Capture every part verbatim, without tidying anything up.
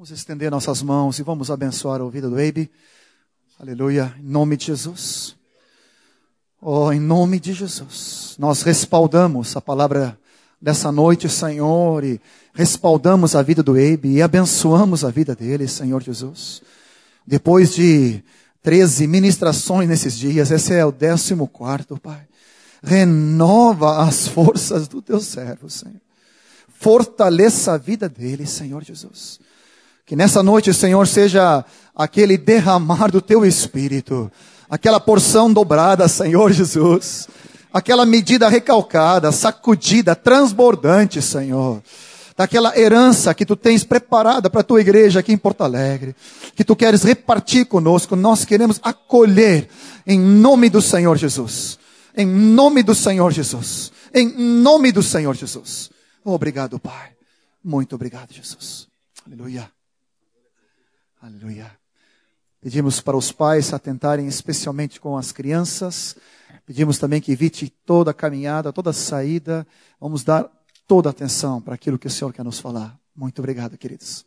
Vamos estender nossas mãos e vamos abençoar a vida do Eibe. Aleluia, em nome de Jesus. Oh, em nome de Jesus. Nós respaldamos a palavra dessa noite, Senhor, e respaldamos a vida do Eibe e abençoamos a vida dele, Senhor Jesus. Depois de treze ministrações nesses dias, esse é o décimo quarto, Pai. Renova as forças do teu servo, Senhor. Fortaleça a vida dele, Senhor Jesus. Que nessa noite, Senhor, seja aquele derramar do teu Espírito, aquela porção dobrada, Senhor Jesus, aquela medida recalcada, sacudida, transbordante, Senhor, daquela herança que tu tens preparada para a tua igreja aqui em Porto Alegre, que tu queres repartir conosco, nós queremos acolher em nome do Senhor Jesus, em nome do Senhor Jesus, em nome do Senhor Jesus. Obrigado, Pai, muito obrigado, Jesus. Aleluia. Aleluia. Pedimos para os pais atentarem especialmente com as crianças. Pedimos também que evite toda a caminhada, toda a saída. Vamos dar toda a atenção para aquilo que o Senhor quer nos falar. Muito obrigado, queridos.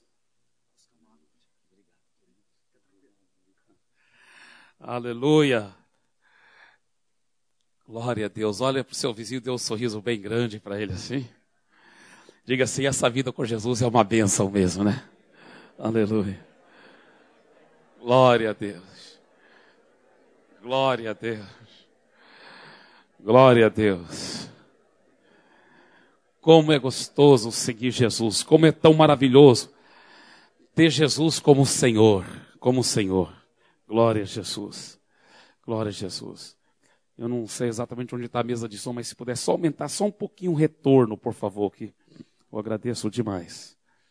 Aleluia. Glória a Deus. Olha para o seu vizinho, dê um sorriso bem grande para ele assim. Diga assim, essa vida com Jesus é uma bênção mesmo, né? Aleluia. Glória a Deus. Glória a Deus. Glória a Deus. Como é gostoso seguir Jesus. Como é tão maravilhoso ter Jesus como Senhor. Como Senhor. Glória a Jesus. Glória a Jesus. Eu não sei exatamente onde está a mesa de som, mas se puder só aumentar só um pouquinho o retorno, por favor, que eu agradeço demais.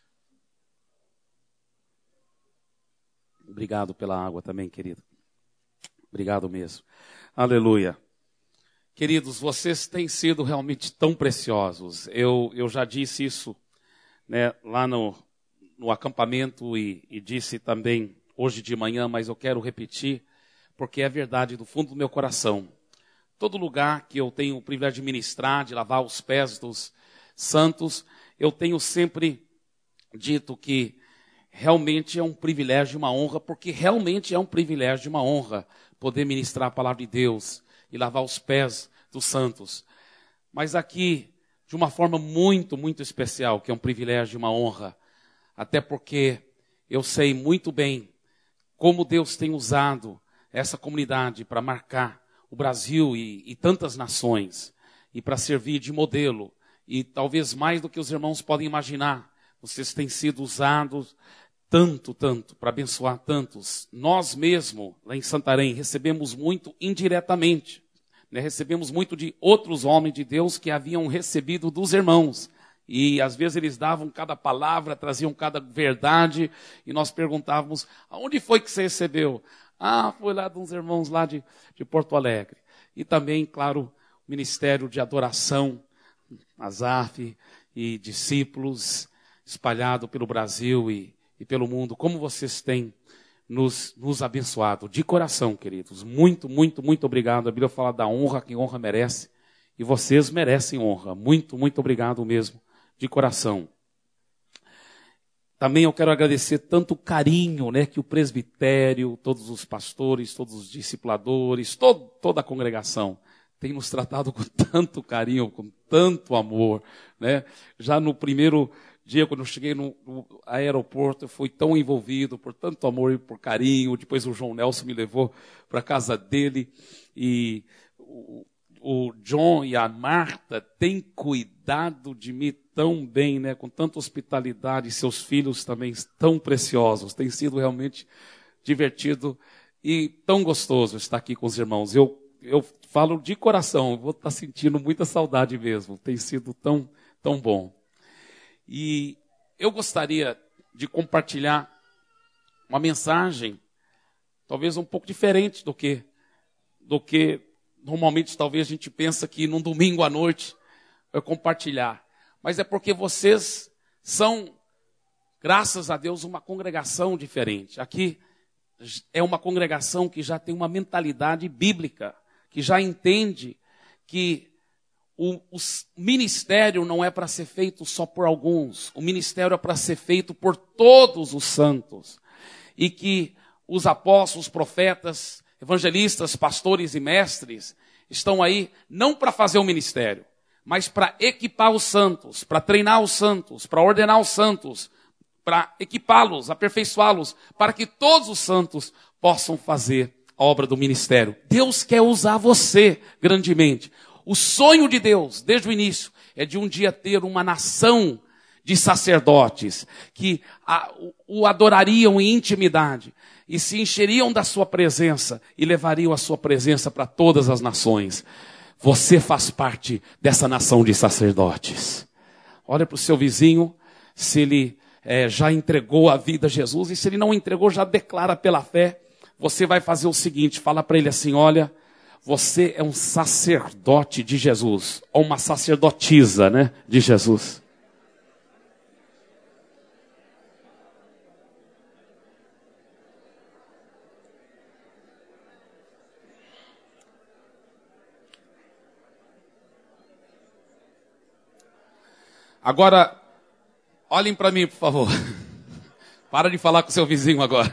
Obrigado pela água também, querido. Obrigado mesmo. Aleluia. Queridos, vocês têm sido realmente tão preciosos. Eu, eu já disse isso, né, lá no, no acampamento e, e disse também hoje de manhã, mas eu quero repetir, porque é verdade do fundo do meu coração. Todo lugar que eu tenho o privilégio de ministrar, de lavar os pés dos santos, eu tenho sempre dito que realmente é um privilégio e uma honra, porque realmente é um privilégio e uma honra poder ministrar a palavra de Deus e lavar os pés dos santos. Mas aqui, de uma forma muito, muito especial, que é um privilégio e uma honra, até porque eu sei muito bem como Deus tem usado essa comunidade para marcar o Brasil e, e tantas nações, e para servir de modelo, e talvez mais do que os irmãos podem imaginar, vocês têm sido usados tanto, tanto, para abençoar tantos. Nós mesmo, lá em Santarém, recebemos muito indiretamente, né? Recebemos muito de outros homens de Deus que haviam recebido dos irmãos, e às vezes eles davam cada palavra, traziam cada verdade, e nós perguntávamos, aonde foi que você recebeu? Ah, foi lá de uns irmãos lá de, de Porto Alegre. E também, claro, o Ministério de Adoração, Azaf e discípulos espalhado pelo Brasil e, e pelo mundo. Como vocês têm nos, nos abençoado. De coração, queridos. Muito, muito, muito obrigado. A Bíblia fala da honra, quem honra merece. E vocês merecem honra. Muito, muito obrigado mesmo. De coração. Também eu quero agradecer tanto o carinho, né, que o presbitério, todos os pastores, todos os discipuladores, todo, toda a congregação tem nos tratado com tanto carinho, com tanto amor, né? Já no primeiro dia, quando eu cheguei no, no aeroporto, eu fui tão envolvido por tanto amor e por carinho. Depois o João Nelson me levou para a casa dele e o, o John e a Marta têm cuidado de mim tão bem, né? Com tanta hospitalidade. Seus filhos também tão preciosos. Tem sido realmente divertido e tão gostoso estar aqui com os irmãos. Eu, eu falo de coração, vou estar sentindo muita saudade mesmo. Tem sido tão, tão bom. E eu gostaria de compartilhar uma mensagem, talvez um pouco diferente do que, do que normalmente talvez a gente pensa que num domingo à noite vai compartilhar. Mas é porque vocês são, graças a Deus, uma congregação diferente. Aqui é uma congregação que já tem uma mentalidade bíblica, que já entende que o, o ministério não é para ser feito só por alguns. O ministério é para ser feito por todos os santos. E que os apóstolos, profetas, evangelistas, pastores e mestres estão aí não para fazer o ministério, mas para equipar os santos, para treinar os santos, para ordenar os santos, para equipá-los, aperfeiçoá-los, para que todos os santos possam fazer a obra do ministério. Deus quer usar você grandemente. O sonho de Deus, desde o início, é de um dia ter uma nação de sacerdotes que a, o, o adorariam em intimidade e se encheriam da sua presença e levariam a sua presença para todas as nações. Você faz parte dessa nação de sacerdotes. Olha para o seu vizinho, se ele é, já entregou a vida a Jesus, e se ele não entregou, já declara pela fé. Você vai fazer o seguinte, fala para ele assim, olha, você é um sacerdote de Jesus, ou uma sacerdotisa, né, de Jesus. Agora, olhem para mim, por favor. Para de falar com seu vizinho agora.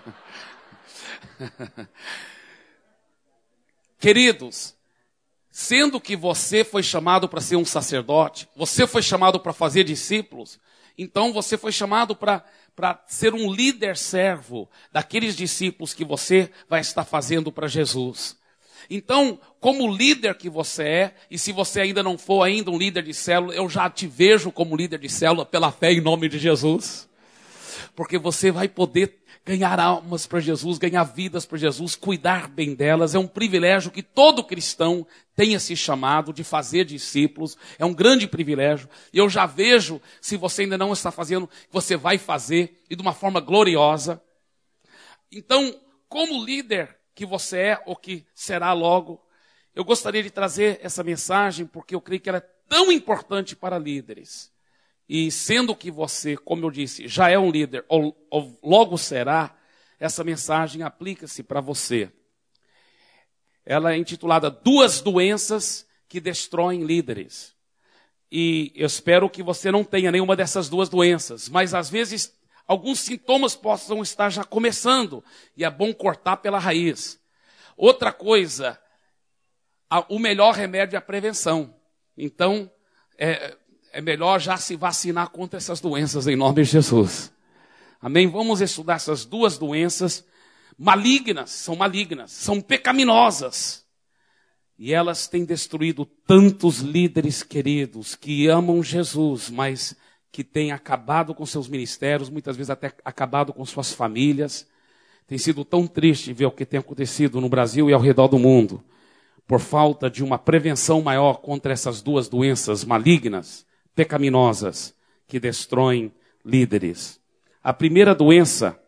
Queridos, sendo que você foi chamado para ser um sacerdote, você foi chamado para fazer discípulos, então você foi chamado para para ser um líder servo daqueles discípulos que você vai estar fazendo para Jesus. Então, como líder que você é, e se você ainda não for ainda um líder de célula, eu já te vejo como líder de célula pela fé em nome de Jesus. Porque você vai poder ganhar almas para Jesus, ganhar vidas para Jesus, cuidar bem delas. É um privilégio que todo cristão tenha se chamado de fazer discípulos. É um grande privilégio. E eu já vejo, se você ainda não está fazendo, você vai fazer, e de uma forma gloriosa. Então, como líder que você é ou que será logo, eu gostaria de trazer essa mensagem porque eu creio que ela é tão importante para líderes. E sendo que você, como eu disse, já é um líder ou, ou logo será, essa mensagem aplica-se para você. Ela é intitulada Duas Doenças que Destroem Líderes. E eu espero que você não tenha nenhuma dessas duas doenças, mas às vezes alguns sintomas possam estar já começando, e é bom cortar pela raiz. Outra coisa, a, o melhor remédio é a prevenção. Então, é, é melhor já se vacinar contra essas doenças em nome de Jesus. Amém? Vamos estudar essas duas doenças malignas, são malignas, são pecaminosas. E elas têm destruído tantos líderes queridos que amam Jesus, mas que têm acabado com seus ministérios, muitas vezes até acabado com suas famílias. Tem sido tão triste ver o que tem acontecido no Brasil e ao redor do mundo, por falta de uma prevenção maior contra essas duas doenças malignas, pecaminosas, que destroem líderes. A primeira doença,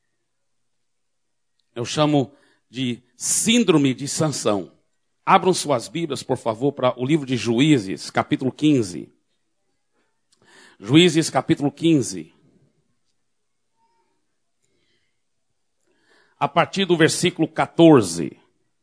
eu chamo de síndrome de Sansão. Abram suas Bíblias, por favor, para o livro de Juízes, capítulo quinze. Juízes, capítulo quinze. A partir do versículo catorze.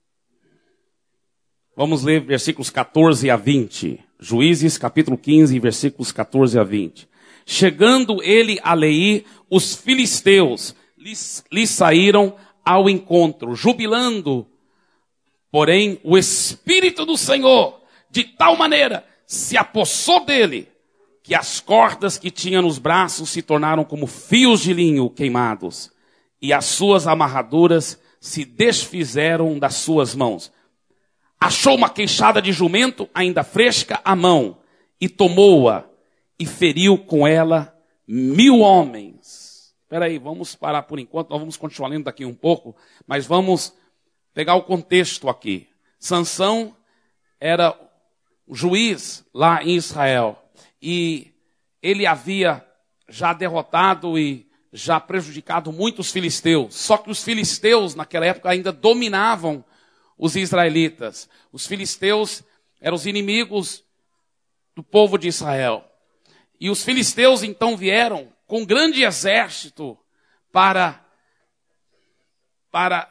Vamos ler versículos catorze a vinte. Juízes, capítulo quinze, versículos catorze a vinte. Chegando ele a Leí, os filisteus lhes, lhes saíram ao encontro, jubilando. Porém, o Espírito do Senhor, de tal maneira, se apossou dele, que as cordas que tinha nos braços se tornaram como fios de linho queimados, e as suas amarraduras se desfizeram das suas mãos. Achou uma queixada de jumento ainda fresca à mão, e tomou-a, e feriu com ela mil homens. Espera aí, vamos parar por enquanto, nós vamos continuar lendo daqui um pouco, mas vamos pegar o contexto aqui. Sansão era juiz lá em Israel, e ele havia já derrotado e já prejudicado muitos filisteus. Só que os filisteus naquela época ainda dominavam os israelitas. Os filisteus eram os inimigos do povo de Israel. E os filisteus então vieram com um grande exército para, para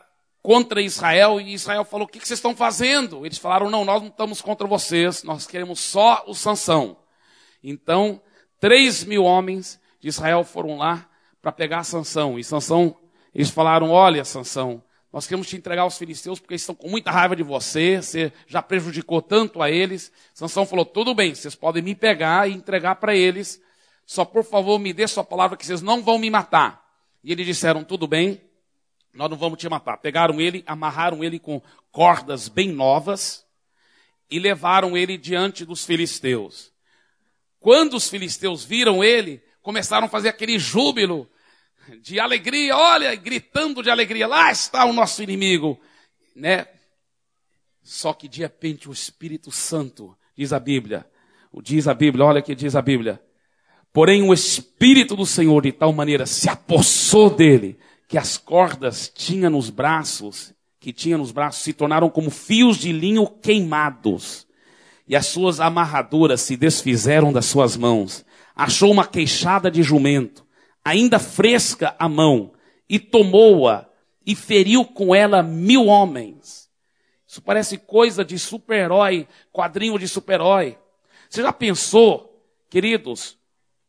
contra Israel, e Israel falou, o que vocês estão fazendo? Eles falaram, não, nós não estamos contra vocês, nós queremos só o Sansão. Então, três mil homens de Israel foram lá para pegar Sansão. E Sansão, eles falaram, olha, Sansão, nós queremos te entregar aos filisteus porque eles estão com muita raiva de você, você já prejudicou tanto a eles. Sansão falou, tudo bem, vocês podem me pegar e entregar para eles, só por favor me dê sua palavra que vocês não vão me matar. E eles disseram, tudo bem, nós não vamos te matar. Pegaram ele, amarraram ele com cordas bem novas e levaram ele diante dos filisteus. Quando os filisteus viram ele, começaram a fazer aquele júbilo de alegria, olha, gritando de alegria, lá está o nosso inimigo, né? Só que de repente o Espírito Santo, diz a Bíblia, diz a Bíblia, olha que diz a Bíblia, porém o Espírito do Senhor de tal maneira se apossou dele, que as cordas tinha nos braços, que tinha nos braços, se tornaram como fios de linho queimados, e as suas amarraduras se desfizeram das suas mãos. Achou uma queixada de jumento, ainda fresca a mão, e tomou-a, e feriu com ela mil homens. Isso parece coisa de super-herói, quadrinho de super-herói. Você já pensou, queridos,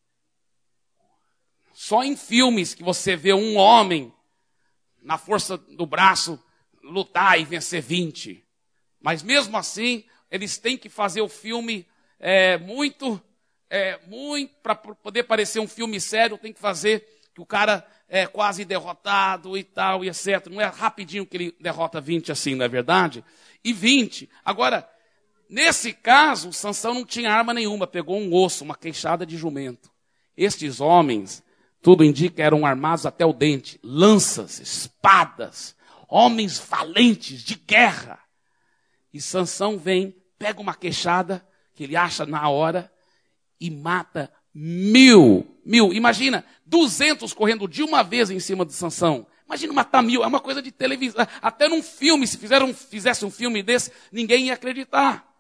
só em filmes que você vê um homem, na força do braço, lutar e vencer vinte. Mas mesmo assim, eles têm que fazer o filme é, muito... É, muito, para poder parecer um filme sério, tem que fazer que o cara é quase derrotado e tal, e etcétera. Não é rapidinho que ele derrota vinte assim, não é verdade? E vinte. Agora, nesse caso, Sansão não tinha arma nenhuma, pegou um osso, uma queixada de jumento. Estes homens, tudo indica, eram armados até o dente, lanças, espadas, homens valentes de guerra. E Sansão vem, pega uma queixada, que ele acha na hora, e mata mil, mil, imagina, duzentos correndo de uma vez em cima de Sansão. Imagina matar mil, é uma coisa de televisão. Até num filme, se fizeram, fizesse um filme desse, ninguém ia acreditar.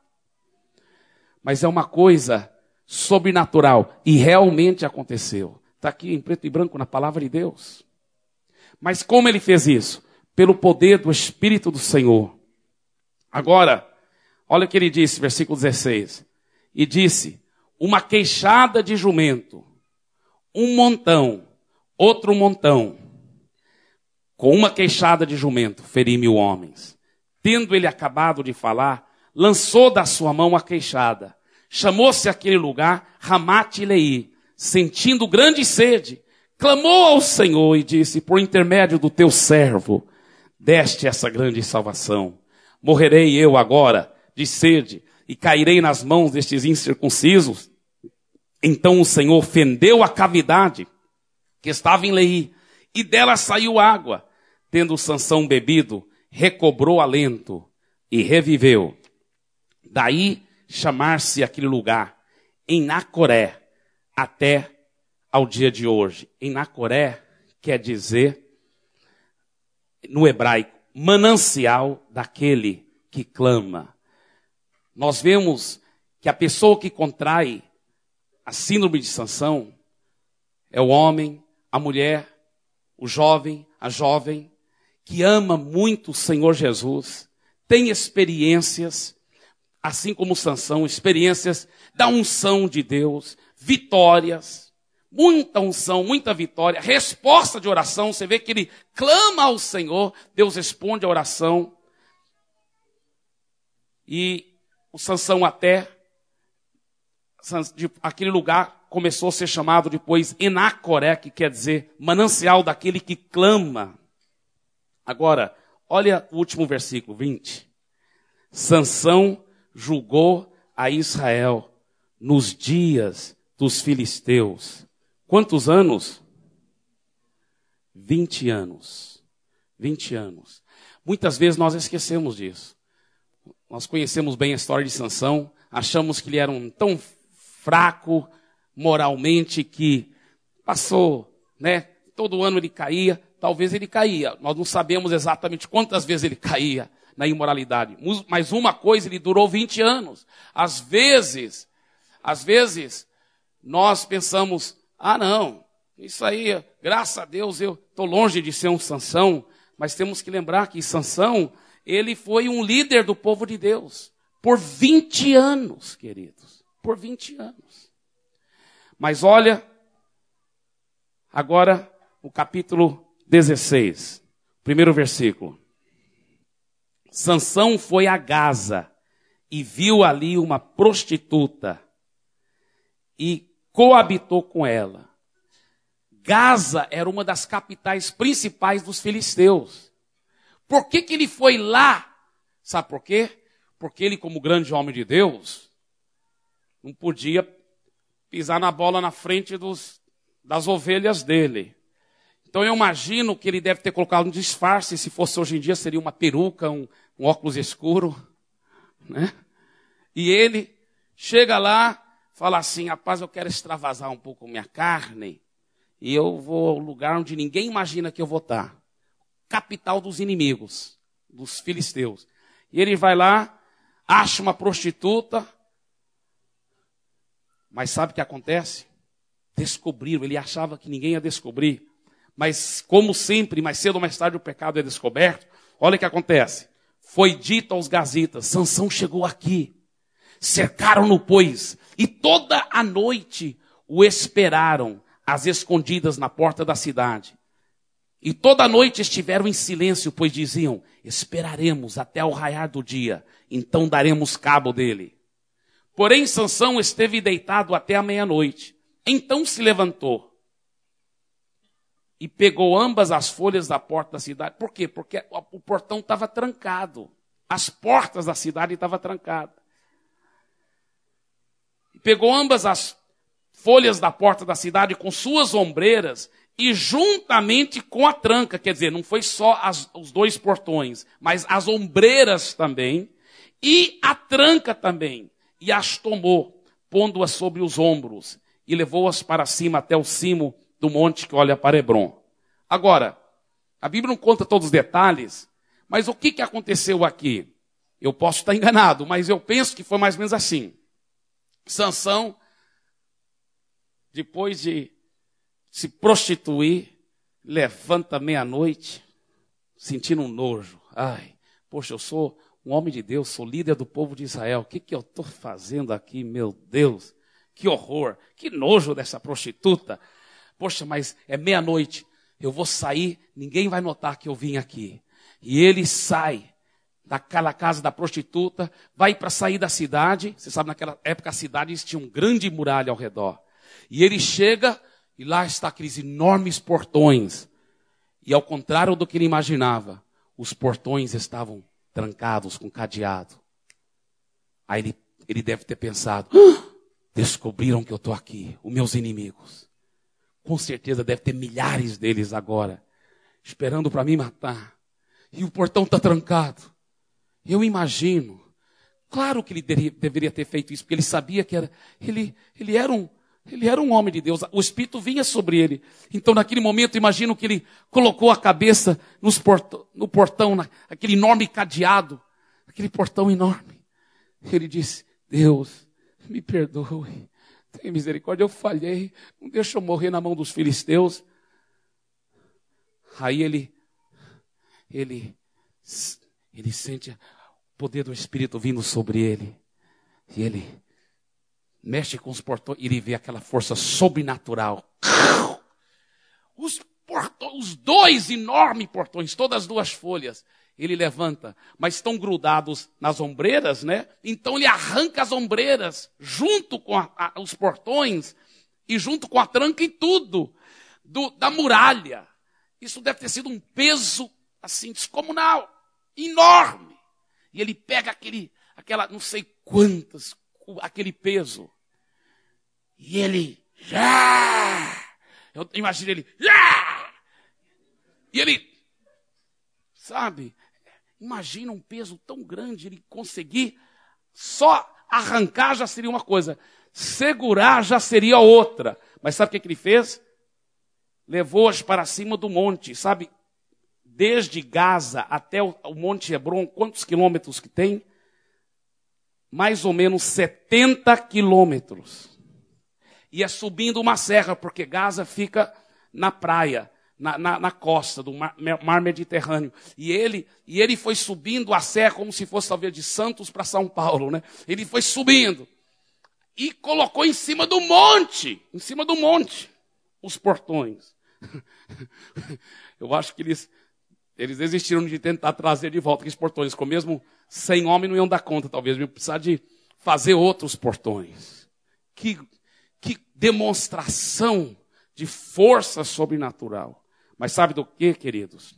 Mas é uma coisa sobrenatural, e realmente aconteceu. Está aqui em preto e branco na palavra de Deus. Mas como ele fez isso? Pelo poder do Espírito do Senhor. Agora, olha o que ele disse, versículo dezesseis. E disse... uma queixada de jumento, um montão, outro montão. Com uma queixada de jumento, feri mil homens. Tendo ele acabado de falar, lançou da sua mão a queixada. Chamou-se aquele lugar Ramate-Leí, sentindo grande sede. Clamou ao Senhor e disse, por intermédio do teu servo, deste essa grande salvação. Morrerei eu agora de sede, e cairei nas mãos destes incircuncisos. Então o Senhor fendeu a cavidade que estava em Leí, e dela saiu água. Tendo Sansão bebido, recobrou alento e reviveu. Daí chamar-se aquele lugar Enacoré, até ao dia de hoje. Enacoré quer dizer, no hebraico, manancial daquele que clama. Nós vemos que a pessoa que contrai a síndrome de Sansão é o homem, a mulher, o jovem, a jovem, que ama muito o Senhor Jesus, tem experiências, assim como Sansão, experiências da unção de Deus, vitórias, muita unção, muita vitória, resposta de oração. Você vê que ele clama ao Senhor, Deus responde a oração. E o Sansão até, aquele lugar começou a ser chamado depois Enacoré, que quer dizer manancial daquele que clama. Agora, olha o último versículo, vinte. Sansão julgou a Israel nos dias dos filisteus. Quantos anos? Vinte anos. Vinte anos. Muitas vezes nós esquecemos disso. Nós conhecemos bem a história de Sansão, achamos que ele era um tão fraco moralmente que passou, né? Todo ano ele caía, talvez ele caía. Nós não sabemos exatamente quantas vezes ele caía na imoralidade. Mas uma coisa, ele durou vinte anos. Às vezes, às vezes, nós pensamos, ah não, isso aí, graças a Deus, eu estou longe de ser um Sansão, Mas temos que lembrar que Sansão, ele foi um líder do povo de Deus. Por vinte anos, queridos. Por vinte anos. Mas olha, agora o capítulo dezesseis. Primeiro versículo. Sansão foi a Gaza e viu ali uma prostituta e coabitou com ela. Gaza era uma das capitais principais dos filisteus. Por que que ele foi lá? Sabe por quê? Porque ele, como grande homem de Deus, não podia pisar na bola na frente dos, das ovelhas dele. Então eu imagino que ele deve ter colocado um disfarce, se fosse hoje em dia seria uma peruca, um, um óculos escuro, né? E ele chega lá, fala assim, rapaz, eu quero extravasar um pouco minha carne, e eu vou ao lugar onde ninguém imagina que eu vou estar. Capital dos inimigos, dos filisteus. E ele vai lá, acha uma prostituta, mas sabe o que acontece? Descobriram, ele achava que ninguém ia descobrir. Mas, como sempre, mais cedo ou mais tarde o pecado é descoberto. Olha o que acontece. Foi dito aos gazitas, Sansão chegou aqui. Cercaram-no, pois, e toda a noite o esperaram, às escondidas na porta da cidade. E toda a noite estiveram em silêncio, pois diziam, esperaremos até o raiar do dia, então daremos cabo dele. Porém, Sansão esteve deitado até a meia-noite. Então se levantou e pegou ambas as folhas da porta da cidade. Por quê? Porque o portão estava trancado. As portas da cidade estavam trancadas. E pegou ambas as folhas da porta da cidade com suas ombreiras e juntamente com a tranca. Quer dizer, não foi só as, os dois portões, mas as ombreiras também e a tranca também. E as tomou, pondo-as sobre os ombros e levou-as para cima até o cimo do monte que olha para Hebrom. Agora, a Bíblia não conta todos os detalhes, mas o que, que aconteceu aqui? Eu posso estar enganado, mas eu penso que foi mais ou menos assim. Sansão, depois de se prostituir, levanta meia-noite, sentindo um nojo. Ai, poxa, eu sou um homem de Deus, sou líder do povo de Israel. O que, que eu estou fazendo aqui, meu Deus? Que horror, que nojo dessa prostituta. Poxa, mas é meia-noite, eu vou sair, ninguém vai notar que eu vim aqui. E ele sai daquela casa da prostituta, vai para sair da cidade. Você sabe, naquela época a cidade tinha um grande muralha ao redor. E ele chega e lá está aqueles enormes portões. E ao contrário do que ele imaginava, os portões estavam trancados com cadeado. Aí ele, ele deve ter pensado, ah, descobriram que eu estou aqui, os meus inimigos. Com certeza deve ter milhares deles agora, esperando para me matar. E o portão está trancado. Eu imagino. Claro que ele deveria, deveria ter feito isso, porque ele sabia que era, ele, ele, era um, ele era um homem de Deus. O Espírito vinha sobre ele. Então, naquele momento, imagino que ele colocou a cabeça nos portão, no portão, na, aquele enorme cadeado, aquele portão enorme. Ele disse, Deus, me perdoe. Tenha misericórdia, eu falhei. Não deixa eu morrer na mão dos filisteus. Aí ele, ele, ele sente o poder do Espírito vindo sobre ele. E ele mexe com os portões e ele vê aquela força sobrenatural. Os portões, os dois enormes portões, todas as duas folhas. Ele levanta, mas estão grudados nas ombreiras, né? Então ele arranca as ombreiras junto com a, a, os portões e junto com a tranca e tudo do, da muralha. Isso deve ter sido um peso assim descomunal, enorme. E ele pega aquele, aquela, não sei quantas, aquele peso. E ele, já! Eu imagino ele, já! E ele, sabe? Imagina um peso tão grande, ele conseguir só arrancar já seria uma coisa, segurar já seria outra. Mas sabe o que, que ele fez? Levou-as para cima do monte, sabe? Desde Gaza até o, o Monte Hebrom, quantos quilômetros que tem? Mais ou menos setenta quilômetros. E é subindo uma serra, porque Gaza fica na praia. na, na, na costa do mar, mar Mediterrâneo. E ele, e ele foi subindo a serra como se fosse talvez de Santos para São Paulo, né? Ele foi subindo e colocou em cima do monte, em cima do monte, os portões. Eu acho que eles, eles desistiram de tentar trazer de volta aqueles portões, com mesmo sem homem não iam dar conta, talvez, iam precisar de fazer outros portões. Que, que demonstração de força sobrenatural. Mas sabe do que, queridos?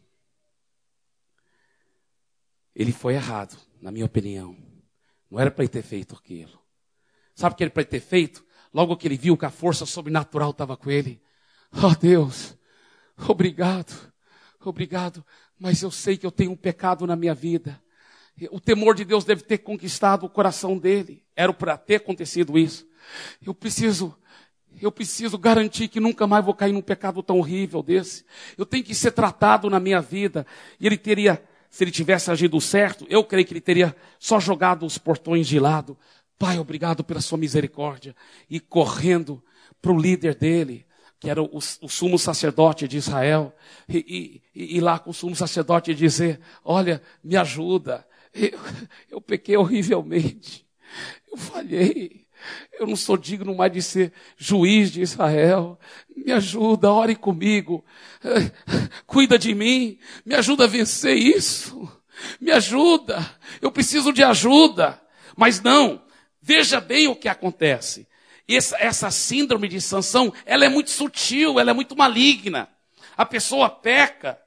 Ele foi errado, na minha opinião. Não era para ele ter feito aquilo. Sabe o que ele para ter feito? Logo que ele viu que a força sobrenatural estava com ele. Oh Deus, obrigado, obrigado. Mas eu sei que eu tenho um pecado na minha vida. O temor de Deus deve ter conquistado o coração dele. Era para ter acontecido isso. Eu preciso... Eu preciso garantir que nunca mais vou cair num pecado tão horrível desse. Eu tenho que ser tratado na minha vida. E ele teria, se ele tivesse agido certo, eu creio que ele teria só jogado os portões de lado. Pai, obrigado pela sua misericórdia. E correndo para o líder dele, que era o, o sumo sacerdote de Israel. E, e, e lá com o sumo sacerdote dizer, olha, me ajuda. Eu, eu pequei horrivelmente. Eu falhei. Eu não sou digno mais de ser juiz de Israel. Me ajuda, ore comigo. Cuida de mim. Me ajuda a vencer isso. Me ajuda. Eu preciso de ajuda. Mas não. Veja bem o que acontece. Essa, essa síndrome de Sansão, ela é muito sutil, ela é muito maligna. A pessoa peca,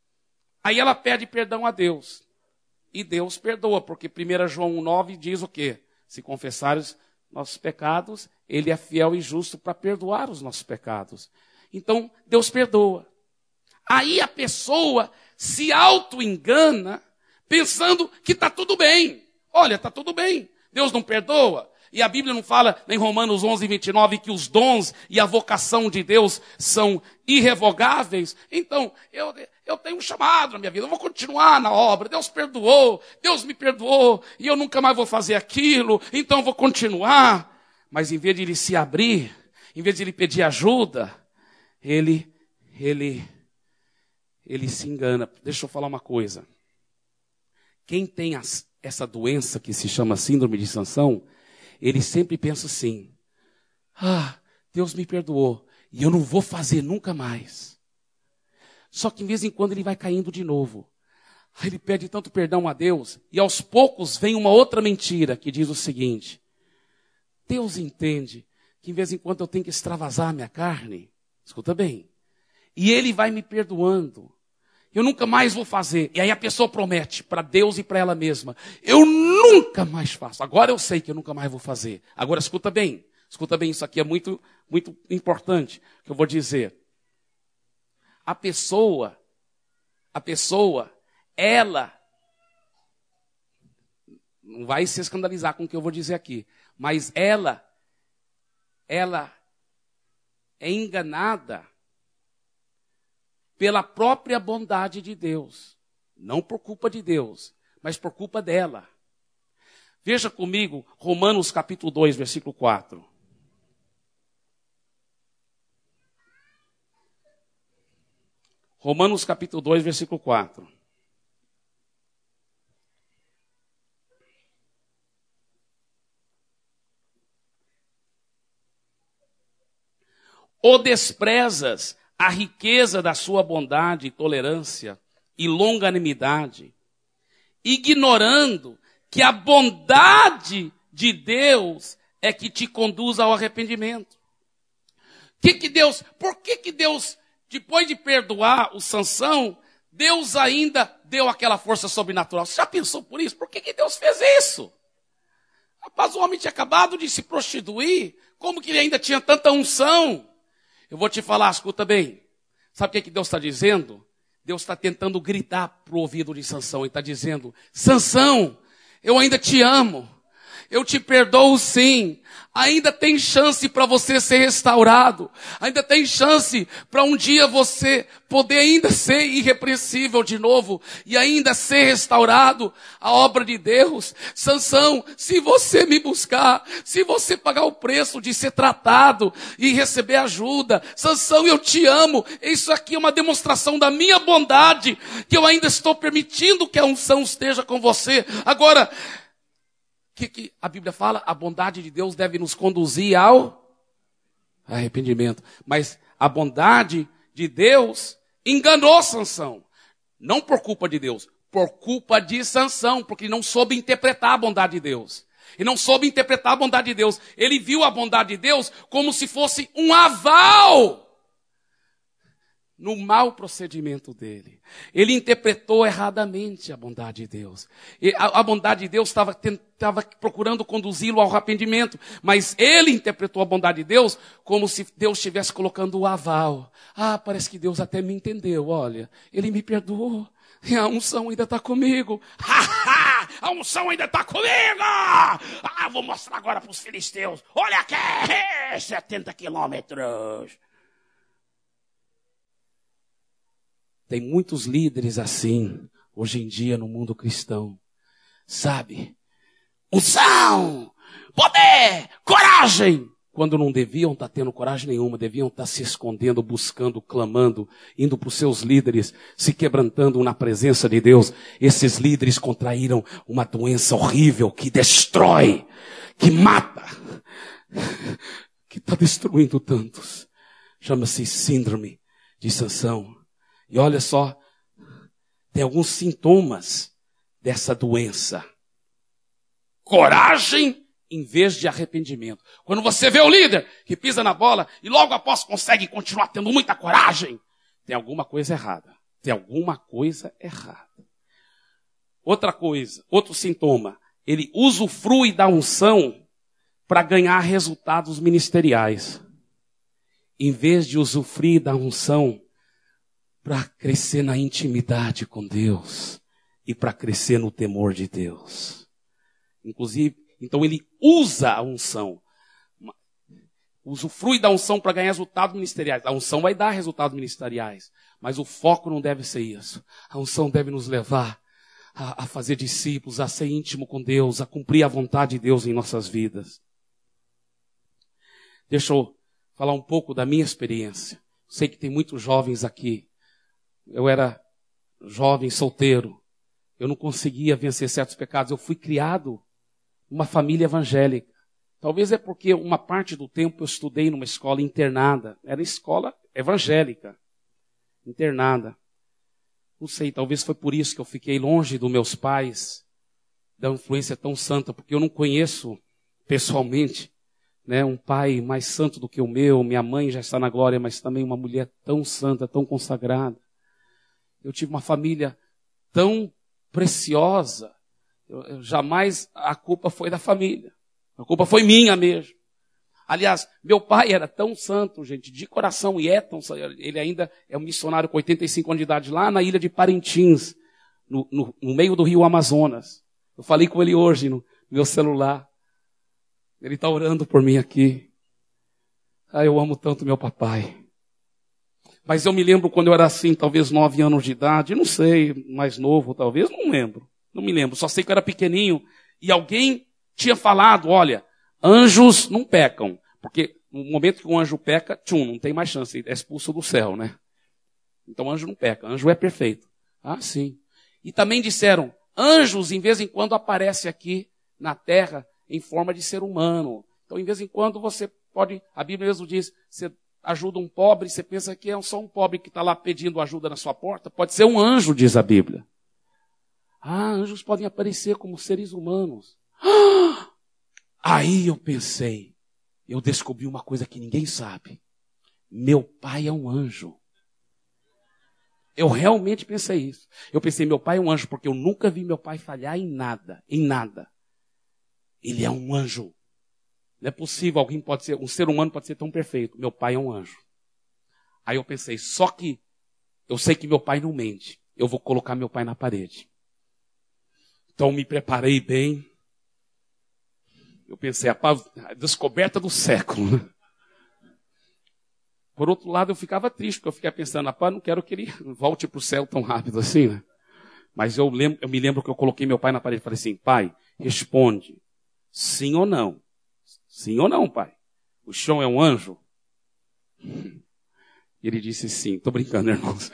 aí ela pede perdão a Deus. E Deus perdoa, porque primeiro João um nove diz o quê? Se confessares nossos pecados, ele é fiel e justo para perdoar os nossos pecados. Então, Deus perdoa. Aí a pessoa se auto-engana, pensando que está tudo bem. Olha, está tudo bem. Deus não perdoa. E a Bíblia não fala em Romanos onze, vinte e nove, que os dons e a vocação de Deus são irrevogáveis. Então, eu, eu tenho um chamado na minha vida, eu vou continuar na obra. Deus perdoou, Deus me perdoou, e eu nunca mais vou fazer aquilo, então eu vou continuar. Mas em vez de ele se abrir, em vez de ele pedir ajuda, ele, ele, ele se engana. Deixa eu falar uma coisa. Quem tem as, essa doença que se chama síndrome de Sansão, ele sempre pensa assim, ah, Deus me perdoou, e eu não vou fazer nunca mais. Só que de vez em quando ele vai caindo de novo. Aí ele pede tanto perdão a Deus, e aos poucos vem uma outra mentira que diz o seguinte, Deus entende que de vez em quando eu tenho que extravasar a minha carne, escuta bem, e ele vai me perdoando. Eu nunca mais vou fazer. E aí a pessoa promete para Deus e para ela mesma. Eu nunca mais faço. Agora eu sei que eu nunca mais vou fazer. Agora escuta bem. Escuta bem, isso aqui é muito, muito importante que eu vou dizer. A pessoa, a pessoa, ela, não vai se escandalizar com o que eu vou dizer aqui, mas ela, ela é enganada pela própria bondade de Deus. Não por culpa de Deus, mas por culpa dela. Veja comigo Romanos capítulo dois, versículo quatro. Romanos capítulo dois, versículo quatro. O desprezas a riqueza da sua bondade, tolerância e longanimidade, ignorando que a bondade de Deus é que te conduz ao arrependimento. Que que Deus, por que que Deus, depois de perdoar o Sansão, Deus ainda deu aquela força sobrenatural? Você já pensou por isso? Por que que Deus fez isso? Rapaz, o homem tinha acabado de se prostituir, como que ele ainda tinha tanta unção? Eu vou te falar, escuta bem. Sabe o que, que Deus está dizendo? Deus está tentando gritar para o ouvido de Sansão. Ele está dizendo, Sansão, eu ainda te amo. Eu te perdoo sim. Ainda tem chance para você ser restaurado. Ainda tem chance para um dia você poder ainda ser irrepreensível de novo e ainda ser restaurado. A obra de Deus. Sansão, se você me buscar, se você pagar o preço de ser tratado e receber ajuda, Sansão, eu te amo. Isso aqui é uma demonstração da minha bondade, que eu ainda estou permitindo que a unção esteja com você. Agora, o que, que a Bíblia fala? A bondade de Deus deve nos conduzir ao arrependimento. Mas a bondade de Deus enganou Sansão. Não por culpa de Deus, por culpa de Sansão, porque ele não soube interpretar a bondade de Deus. Ele não soube interpretar a bondade de Deus. Ele viu a bondade de Deus como se fosse um aval no mau procedimento dele. Ele interpretou erradamente a bondade de Deus. E a, a bondade de Deus estava estava procurando conduzi-lo ao arrependimento, mas ele interpretou a bondade de Deus como se Deus estivesse colocando o aval. Ah, parece que Deus até me entendeu, olha, ele me perdoou, e a unção ainda está comigo. A unção ainda está comigo! Ah, vou mostrar agora para os filisteus. Olha aqui, setenta quilômetros. Tem muitos líderes assim, hoje em dia, no mundo cristão. Sabe? Unção, poder, coragem. Quando não deviam estar tendo coragem nenhuma, deviam estar se escondendo, buscando, clamando, indo para os seus líderes, se quebrantando na presença de Deus. Esses líderes contraíram uma doença horrível que destrói, que mata, que está destruindo tantos. Chama-se síndrome de Sansão. E olha só, tem alguns sintomas dessa doença. Coragem em vez de arrependimento. Quando você vê o líder que pisa na bola e logo após consegue continuar tendo muita coragem, tem alguma coisa errada. Tem alguma coisa errada. Outra coisa, outro sintoma, ele usufrui da unção para ganhar resultados ministeriais. Em vez de usufruir da unção para crescer na intimidade com Deus e para crescer no temor de Deus. Inclusive, então ele usa a unção, usufrui da unção para ganhar resultados ministeriais. A unção vai dar resultados ministeriais, mas o foco não deve ser isso. A unção deve nos levar a, a fazer discípulos, a ser íntimo com Deus, a cumprir a vontade de Deus em nossas vidas. Deixa eu falar um pouco da minha experiência. Sei que tem muitos jovens aqui. Eu era jovem, solteiro. Eu não conseguia vencer certos pecados. Eu fui criado numa família evangélica. Talvez é porque uma parte do tempo eu estudei numa escola internada. Era escola evangélica, internada. Não sei, talvez foi por isso que eu fiquei longe dos meus pais, da influência tão santa, porque eu não conheço pessoalmente, né, um pai mais santo do que o meu. Minha mãe já está na glória, mas também uma mulher tão santa, tão consagrada. Eu tive uma família tão preciosa. Eu, eu, jamais a culpa foi da família. A culpa foi minha mesmo. Aliás, meu pai era tão santo, gente, de coração, e é tão santo. Ele ainda é um missionário com oitenta e cinco anos de idade, lá na ilha de Parintins, no, no, no meio do rio Amazonas. Eu falei com ele hoje no meu celular. Ele está orando por mim aqui. Ah, eu amo tanto meu papai. Mas eu me lembro quando eu era assim, talvez nove anos de idade, não sei, mais novo talvez, não lembro. Não me lembro, só sei que eu era pequenininho e alguém tinha falado, olha, anjos não pecam. Porque no momento que um anjo peca, tchum, não tem mais chance, é expulso do céu, né? Então anjo não peca, anjo é perfeito. Ah, sim. E também disseram, anjos em vez em quando aparecem aqui na terra em forma de ser humano. Então em vez em quando você pode, a Bíblia mesmo diz, você ajuda um pobre, você pensa que é só um pobre que está lá pedindo ajuda na sua porta. Pode ser um anjo, diz a Bíblia. Ah, anjos podem aparecer como seres humanos. Ah! Aí eu pensei, eu descobri uma coisa que ninguém sabe. Meu pai é um anjo. Eu realmente pensei isso. Eu pensei, meu pai é um anjo, porque eu nunca vi meu pai falhar em nada, em nada. Ele é um anjo. Não é possível, alguém pode ser, um ser humano pode ser tão perfeito. Meu pai é um anjo. Aí eu pensei, só que eu sei que meu pai não mente. Eu vou colocar meu pai na parede. Então me preparei bem. Eu pensei, a, a descoberta do século. Né? Por outro lado, eu ficava triste, porque eu fiquei pensando, rapaz, não quero que ele volte para o céu tão rápido assim, né? Mas eu, lembro, eu me lembro que eu coloquei meu pai na parede e falei assim, pai, responde, sim ou não? Sim ou não, pai? O chão é um anjo? E ele disse sim. Estou brincando, irmãos.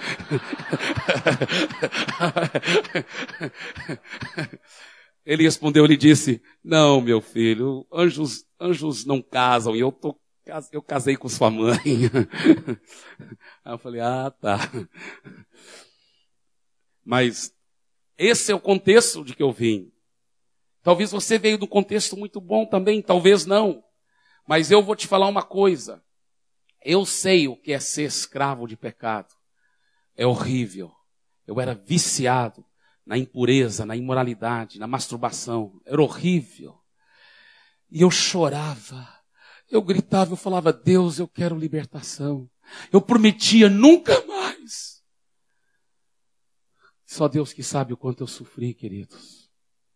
Ele respondeu, ele disse, não, meu filho, anjos, anjos não casam, e eu, tô, eu casei com sua mãe. Aí eu falei, ah, tá. Mas esse é o contexto de que eu vim. Talvez você veio de um contexto muito bom também, talvez não. Mas eu vou te falar uma coisa. Eu sei o que é ser escravo de pecado. É horrível. Eu era viciado na impureza, na imoralidade, na masturbação. Era horrível. E eu chorava. Eu gritava, eu falava, Deus, eu quero libertação. Eu prometia nunca mais. Só Deus que sabe o quanto eu sofri, queridos.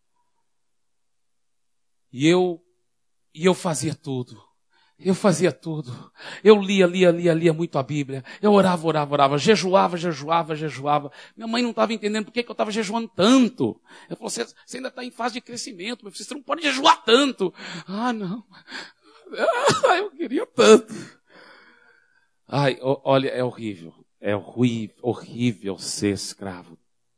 E eu, e eu fazia tudo. Eu fazia tudo. Eu lia, lia, lia, lia muito a Bíblia. Eu orava, orava, orava. Jejuava, jejuava, jejuava. Minha mãe não estava entendendo por que, que eu estava jejuando tanto. Ela falou, você, você ainda está em fase de crescimento, meu filho, você não pode jejuar tanto. Ah, não. Ah, eu queria tanto. Ai, olha, é horrível. É horrível, horrível ser escravo.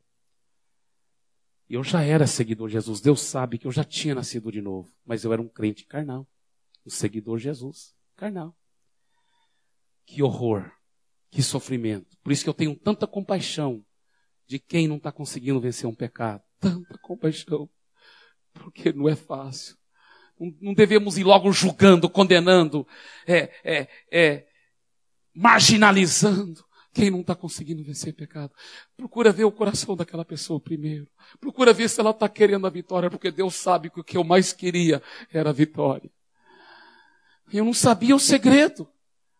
Eu já era seguidor de Jesus. Deus sabe que eu já tinha nascido de novo. Mas eu era um crente carnal. Um seguidor de Jesus. Carnal. Que horror. Que sofrimento. Por isso que eu tenho tanta compaixão de quem não está conseguindo vencer um pecado. Tanta compaixão. Porque não é fácil. Não, não devemos ir logo julgando, condenando, é, é, é, marginalizando quem não está conseguindo vencer pecado. Procura ver o coração daquela pessoa primeiro. Procura ver se ela está querendo a vitória, porque Deus sabe que o que eu mais queria era a vitória. Eu não sabia o segredo.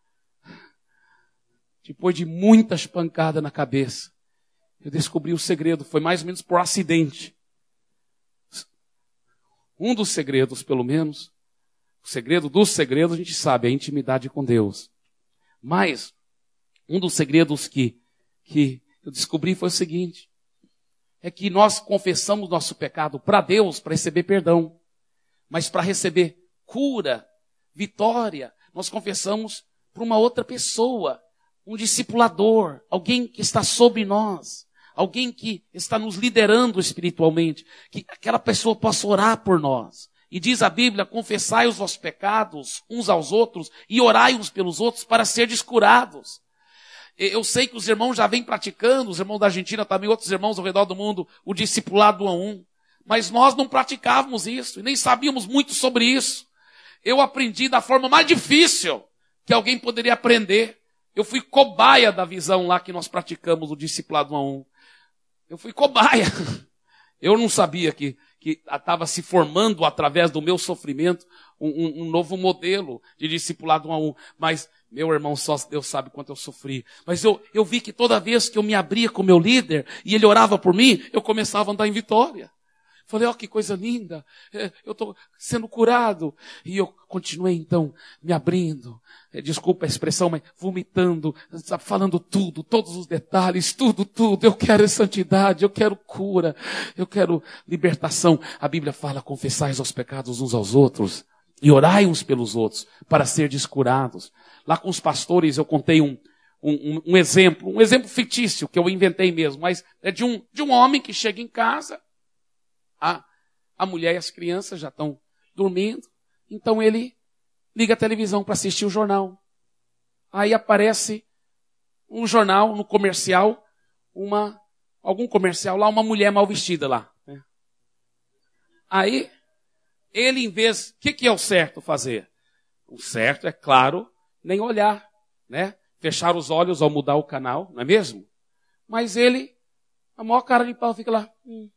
Depois de muitas pancadas na cabeça, eu descobri o segredo. Foi mais ou menos por acidente. Um dos segredos, pelo menos, o segredo dos segredos, a gente sabe, é a intimidade com Deus. Mas, um dos segredos que, que eu descobri foi o seguinte, é que nós confessamos nosso pecado para Deus, para receber perdão. Mas para receber cura, vitória, nós confessamos para uma outra pessoa, um discipulador, alguém que está sobre nós. Alguém que está nos liderando espiritualmente, que aquela pessoa possa orar por nós. E diz a Bíblia, confessai os vossos pecados uns aos outros e orai uns pelos outros para serdes curados. Eu sei que os irmãos já vêm praticando, os irmãos da Argentina também, outros irmãos ao redor do mundo, o discipulado um a um. Mas nós não praticávamos isso e nem sabíamos muito sobre isso. Eu aprendi da forma mais difícil que alguém poderia aprender. Eu fui cobaia da visão lá que nós praticamos o discipulado um a um. Eu fui cobaia. Eu não sabia que que estava se formando através do meu sofrimento um, um, um novo modelo de discipulado um a um. Mas, meu irmão, só Deus sabe quanto eu sofri. Mas eu, eu vi que toda vez que eu me abria com o meu líder e ele orava por mim, eu começava a andar em vitória. Falei, ó, oh, que coisa linda, eu estou sendo curado. E eu continuei, então, me abrindo, desculpa a expressão, mas vomitando, falando tudo, todos os detalhes, tudo, tudo. Eu quero santidade, eu quero cura, eu quero libertação. A Bíblia fala, confessais os pecados uns aos outros e orai uns pelos outros para ser descurados. Lá com os pastores eu contei um, um, um exemplo, um exemplo fictício que eu inventei mesmo, mas é de um, de um homem que chega em casa. A, a mulher e as crianças já estão dormindo. Então ele liga a televisão para assistir o jornal. Aí aparece um jornal, no comercial, uma, algum comercial lá, uma mulher mal vestida lá. Né? Aí, ele em vez... O que, que é o certo fazer? O certo é, claro, nem olhar. Né? Fechar os olhos ao mudar o canal, não é mesmo? Mas ele, a maior cara de pau, fica lá... Hum.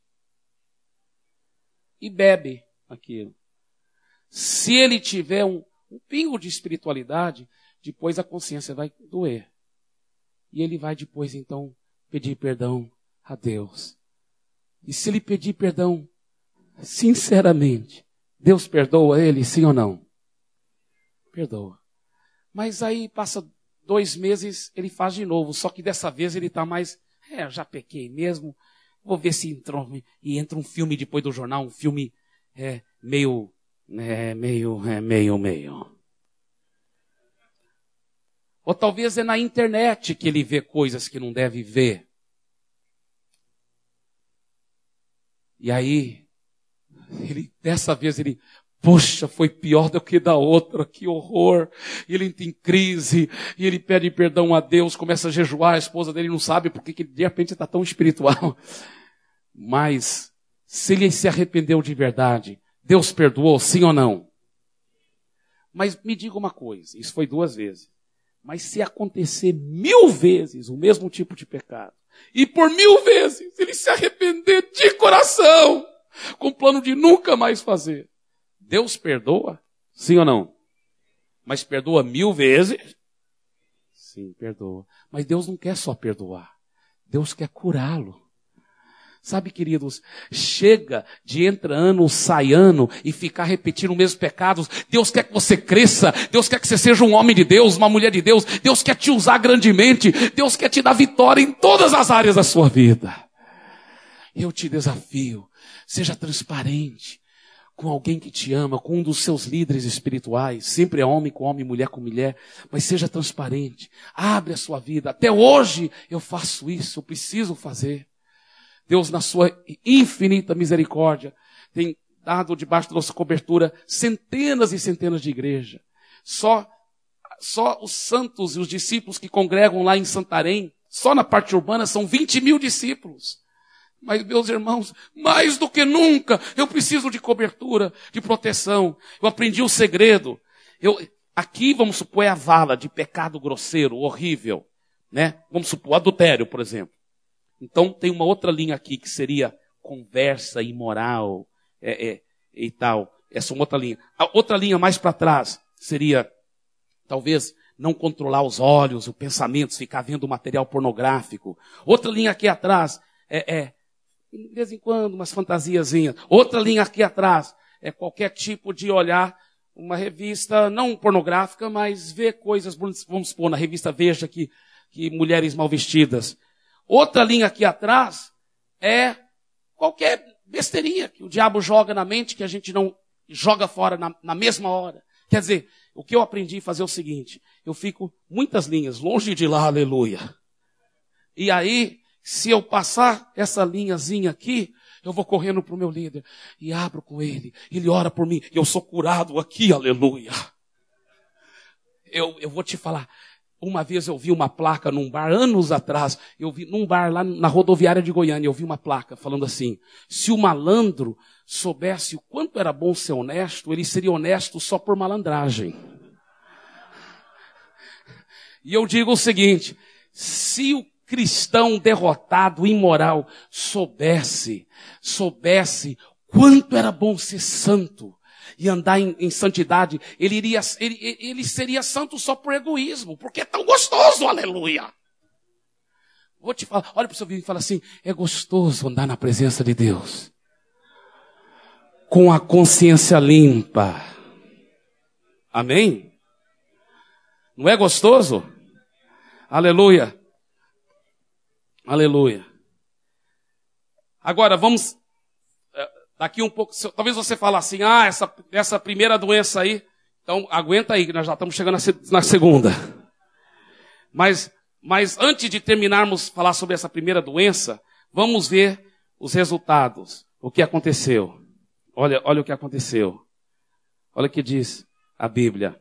E bebe aquilo. Se ele tiver um, um pingo de espiritualidade, depois a consciência vai doer. E ele vai depois, então, pedir perdão a Deus. E se ele pedir perdão, sinceramente, Deus perdoa ele, sim ou não? Perdoa. Mas aí passa dois meses, ele faz de novo, só que dessa vez ele está mais, é, já pequei mesmo, vou ver se entra, e entra um filme depois do jornal, um filme é, meio, é, meio, é, meio, meio. Ou talvez é na internet que ele vê coisas que não deve ver. E aí, ele, dessa vez ele, poxa, foi pior do que da outra, que horror. E ele entra em crise, e ele pede perdão a Deus, começa a jejuar, a esposa dele não sabe porque que de repente está tão espiritual. Mas, se ele se arrependeu de verdade, Deus perdoou, sim ou não? Mas me diga uma coisa, isso foi duas vezes. Mas se acontecer mil vezes o mesmo tipo de pecado, e por mil vezes ele se arrepender de coração, com plano de nunca mais fazer, Deus perdoa? Sim ou não? Mas perdoa mil vezes? Sim, perdoa. Mas Deus não quer só perdoar. Deus quer curá-lo. Sabe, queridos, chega de entra ano, sai ano e ficar repetindo os mesmos pecados. Deus quer que você cresça. Deus quer que você seja um homem de Deus, uma mulher de Deus. Deus quer te usar grandemente. Deus quer te dar vitória em todas as áreas da sua vida. Eu te desafio, seja transparente com alguém que te ama, com um dos seus líderes espirituais. Sempre é homem com homem, mulher com mulher. Mas seja transparente. Abre a sua vida. Até hoje eu faço isso, eu preciso fazer. Deus, na sua infinita misericórdia, tem dado debaixo da nossa cobertura centenas e centenas de igrejas. Só, só os santos e os discípulos que congregam lá em Santarém, só na parte urbana, são vinte mil discípulos. Mas, meus irmãos, mais do que nunca, eu preciso de cobertura, de proteção. Eu aprendi o segredo. Eu, aqui, vamos supor, é a vala de pecado grosseiro, horrível, né? Vamos supor, adultério, por exemplo. Então, tem uma outra linha aqui que seria conversa imoral é, é, e tal. Essa é uma outra linha. A outra linha mais para trás seria, talvez, não controlar os olhos, os pensamentos, ficar vendo material pornográfico. Outra linha aqui atrás é, é de vez em quando, umas fantasiazinhas. Outra linha aqui atrás é qualquer tipo de olhar uma revista, não pornográfica, mas ver coisas, vamos supor, na revista Veja que, que mulheres mal vestidas. Outra linha aqui atrás é qualquer besteirinha que o diabo joga na mente, que a gente não joga fora na, na mesma hora. Quer dizer, o que eu aprendi a fazer é o seguinte, eu fico muitas linhas, longe de lá, aleluia. E aí, se eu passar essa linhazinha aqui, eu vou correndo para o meu líder e abro com ele. Ele ora por mim, eu sou curado aqui, aleluia. Eu, eu vou te falar. Uma vez eu vi uma placa num bar, anos atrás, eu vi num bar lá na rodoviária de Goiânia, eu vi uma placa falando assim, se o malandro soubesse o quanto era bom ser honesto, ele seria honesto só por malandragem. E eu digo o seguinte, se o cristão derrotado, imoral, soubesse, soubesse quanto era bom ser santo, e andar em, em santidade, ele, iria, ele, ele seria santo só por egoísmo, porque é tão gostoso, aleluia. Vou te falar, olha para o seu vizinho e fala assim, é gostoso andar na presença de Deus, com a consciência limpa. Amém? Não é gostoso? Aleluia. Aleluia. Agora vamos... Daqui um pouco, talvez você fale assim, ah, essa, essa primeira doença aí, então aguenta aí, que nós já estamos chegando na segunda. Mas, mas antes de terminarmos falar sobre essa primeira doença, vamos ver os resultados, o que aconteceu. Olha, olha o que aconteceu. Olha o que diz a Bíblia.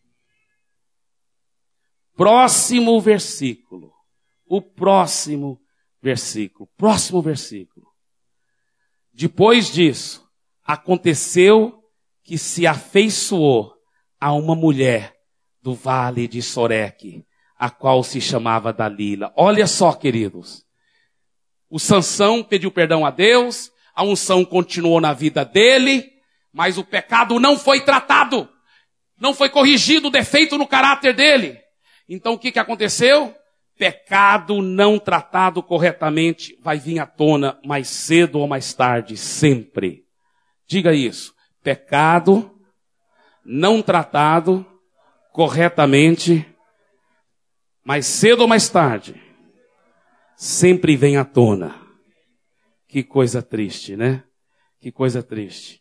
Próximo versículo. O próximo versículo. Próximo versículo. Depois disso, aconteceu que se afeiçoou a uma mulher do vale de Soreque, a qual se chamava Dalila. Olha só, queridos. O Sansão pediu perdão a Deus, a unção continuou na vida dele, mas o pecado não foi tratado. Não foi corrigido o defeito no caráter dele. Então o que, que aconteceu? Pecado não tratado corretamente vai vir à tona mais cedo ou mais tarde, sempre. Diga isso. pecado não tratado corretamente, mais cedo ou mais tarde, sempre vem à tona. Que coisa triste, né? Que coisa triste.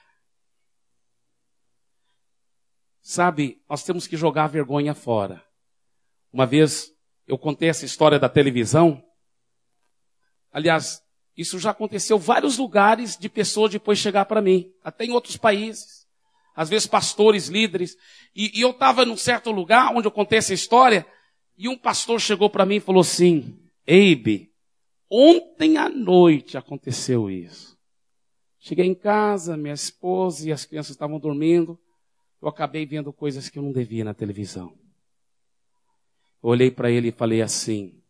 Sabe, nós temos que jogar a vergonha fora. Uma vez eu contei essa história da televisão. Aliás, isso já aconteceu em vários lugares de pessoas depois chegar para mim. Até em outros países. Às vezes pastores, líderes. E, e eu estava num certo lugar onde eu contei essa história. E um pastor chegou para mim e falou assim: Eibe, ontem à noite aconteceu isso. Cheguei em casa, minha esposa e as crianças estavam dormindo. Eu acabei vendo coisas que eu não devia na televisão. Eu olhei para ele e falei assim: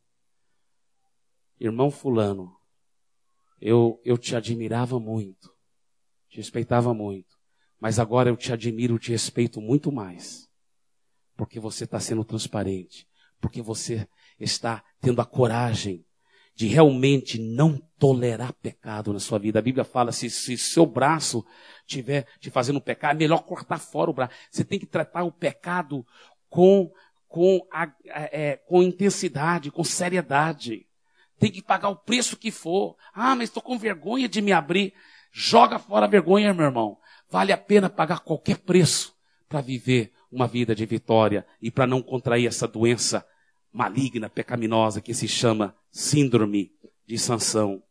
irmão fulano, eu, eu te admirava muito, te respeitava muito, mas agora eu te admiro, te respeito muito mais, porque você está sendo transparente, porque você está tendo a coragem de realmente não tolerar pecado na sua vida. A Bíblia fala, se, se seu braço estiver te fazendo pecar, é melhor cortar fora o braço. Você tem que tratar o pecado com, com, a, é, com intensidade, com seriedade. Tem que pagar o preço que for. Ah, mas estou com vergonha de me abrir. Joga fora a vergonha, meu irmão. Vale a pena pagar qualquer preço para viver uma vida de vitória e para não contrair essa doença maligna, pecaminosa, que se chama síndrome de Sansão.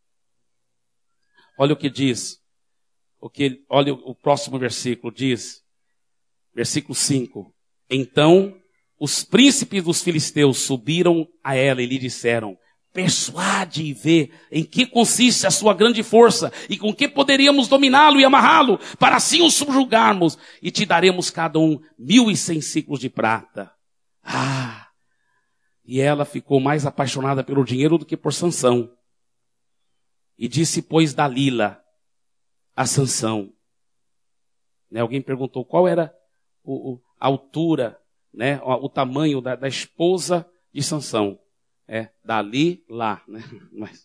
Olha o que diz, o que, olha o próximo versículo, diz, versículo cinco. Então, os príncipes dos filisteus subiram a ela e lhe disseram: persuade e vê em que consiste a sua grande força e com que poderíamos dominá-lo e amarrá-lo, para assim o subjugarmos, e te daremos cada um mil e cem ciclos de prata. Ah! E ela ficou mais apaixonada pelo dinheiro do que por Sansão. E disse, pois, Dalila a Sansão. Né, alguém perguntou qual era o, o, a altura, né, o, o tamanho da, da esposa de Sansão. É, dali, lá. Né? Mas,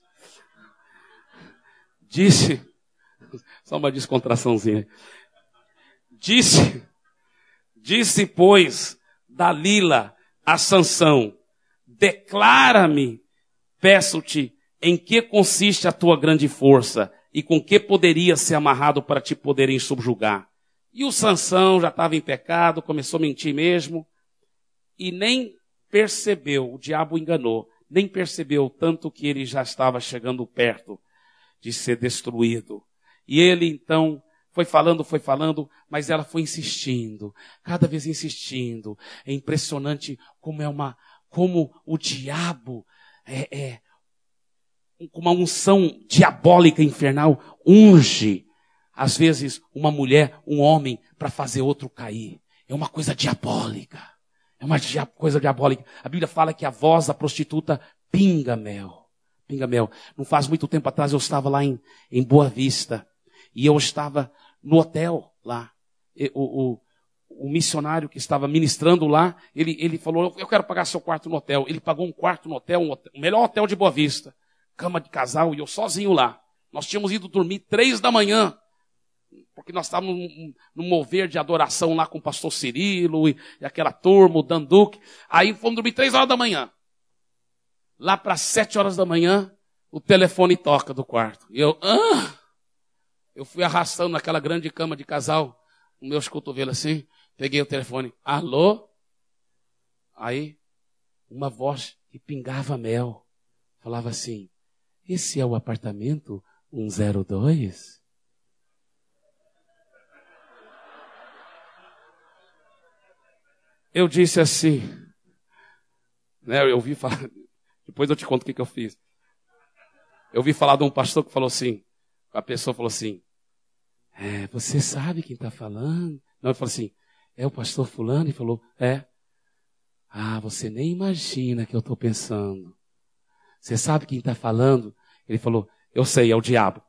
disse, só uma descontraçãozinha. Disse, disse, pois, Dalila a Sansão: declara-me, peço-te, em que consiste a tua grande força e com que poderia ser amarrado para te poderem subjugar. E o Sansão já estava em pecado, começou a mentir mesmo, e nem percebeu, o diabo enganou, nem percebeu tanto que ele já estava chegando perto de ser destruído. E ele então foi falando, foi falando, mas ela foi insistindo, cada vez insistindo. É impressionante como é uma... como o diabo, é, é, com uma unção diabólica infernal, unge, às vezes, uma mulher, um homem, para fazer outro cair. É uma coisa diabólica. É uma dia, coisa diabólica. A Bíblia fala que a voz da prostituta pinga mel. Pinga mel. Não faz muito tempo atrás eu estava lá em, em Boa Vista. E eu estava no hotel lá. E, o... o O missionário que estava ministrando lá, ele, ele falou, eu quero pagar seu quarto no hotel. Ele pagou um quarto no hotel, um hotel, o melhor hotel de Boa Vista. Cama de casal, e eu sozinho lá. Nós tínhamos ido dormir três da manhã, porque nós estávamos num, num mover de adoração lá com o pastor Cirilo, e, e aquela turma, o Danduque. Aí fomos dormir três horas da manhã. Lá para sete horas da manhã, o telefone toca do quarto. E eu, ah! Eu fui arrastando naquela grande cama de casal, os meus cotovelos assim. Peguei o telefone, alô? Aí, uma voz que pingava mel, falava assim: esse é o apartamento cento e dois? Eu disse assim, né, eu ouvi falar, depois eu te conto o que, que eu fiz. Eu ouvi falar de um pastor que falou assim, a pessoa falou assim, é, você sabe quem está falando? Não, ele falou assim, é o pastor fulano? E falou, é. Ah, você nem imagina que eu estou pensando. Você sabe quem está falando? Ele falou, eu sei, é o diabo.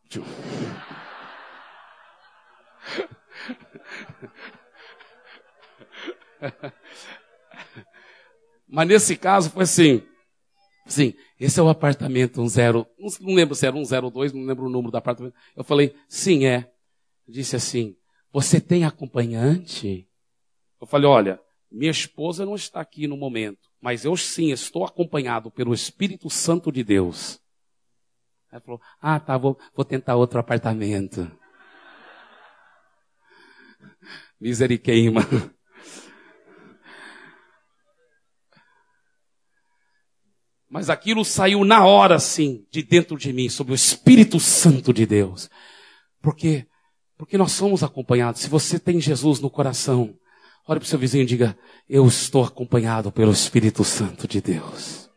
Mas nesse caso foi assim, assim, esse é o apartamento um zero, não lembro se era um zero dois, não lembro o número do apartamento. Eu falei, sim, é. disse assim, você tem acompanhante? Eu falei, olha, minha esposa não está aqui no momento, mas eu sim estou acompanhado pelo Espírito Santo de Deus. Ela falou, ah, tá, vou, vou tentar outro apartamento. Miseriqueima. Mas aquilo saiu na hora, sim, de dentro de mim, sobre o Espírito Santo de Deus. Por quê? Porque nós somos acompanhados. Se você tem Jesus no coração, olhe para o seu vizinho e diga, eu estou acompanhado pelo Espírito Santo de Deus.